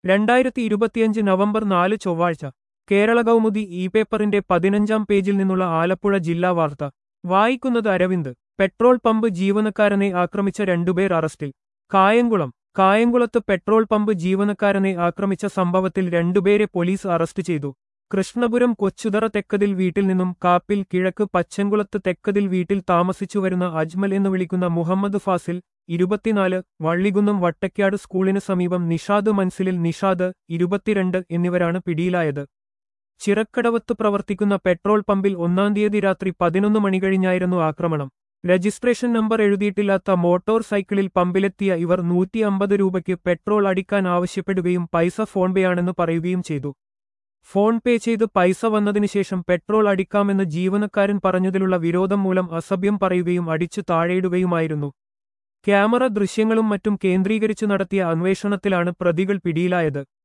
2025 November 4 ചൊവ്വാഴ്ച Kerala Kaumudi E പേപ്പറിന്റെ 15-ാം പേജിൽ നിന്നുള്ള ആലപ്പുഴ ജില്ലാ വാർത്ത വായിക്കുന്നത് അരവിന്ദ്. പെട്രോൾ പമ്പ് ജീവനക്കാരനെ ആക്രമിച്ച രണ്ടുപേർ അറസ്റ്റിൽ. കായംകുളത്ത് പെട്രോൾ പമ്പ് ജീവനക്കാരനെ ആക്രമിച്ച സംഭവത്തിൽ രണ്ടുപേരെ പോലീസ് അറസ്റ്റ് ചെയ്തു. കൃഷ്ണപുരം കൊച്ചുതറ തെക്കതിൽ വീട്ടിൽ നിന്നും കാപ്പിൽ കിഴക്ക് പച്ചൻകുളത്ത് തെക്കതിൽ വീട്ടിൽ താമസിച്ചുവരുന്ന അജ്മൽ എന്ന് വിളിക്കുന്ന മുഹമ്മദ് ഫാസിൽ 24, വള്ളികുന്നം വട്ടയ്ക്കാട് സ്കൂളിന് സമീപം നിഷാദ് മൻസിലിൽ നിഷാദ് 22 എന്നിവരാണ് പിടിയിലായത്. ചിറക്കടവത്ത് പ്രവർത്തിക്കുന്ന പെട്രോൾ പമ്പിൽ 1-ാം തീയതി രാത്രി 11 മണി കഴിഞ്ഞായിരുന്നു ആക്രമണം. രജിസ്ട്രേഷൻ നമ്പർ എഴുതിയിട്ടില്ലാത്ത മോട്ടോർ സൈക്കിളിൽ പമ്പിലെത്തിയ ഇവർ 150 രൂപയ്ക്ക് പെട്രോൾ അടിക്കാൻ ആവശ്യപ്പെടുകയും പൈസ ഫോൺപേയാണെന്ന് പറയുകയും ചെയ്തു. ഫോൺ പേ ചെയ്ത് പൈസ വന്നതിനുശേഷം പെട്രോൾ അടിക്കാമെന്ന് ജീവനക്കാരൻ പറഞ്ഞതിലുള്ള വിരോധം മൂലം അസഭ്യം പറയുകയും അടിച്ചു താഴെയിടുകയുമായിരുന്നു. ക്യാമറ ദൃശ്യങ്ങളും മറ്റും കേന്ദ്രീകരിച്ചു നടത്തിയ അന്വേഷണത്തിലാണ് പ്രതികൾ പിടിയിലായത്.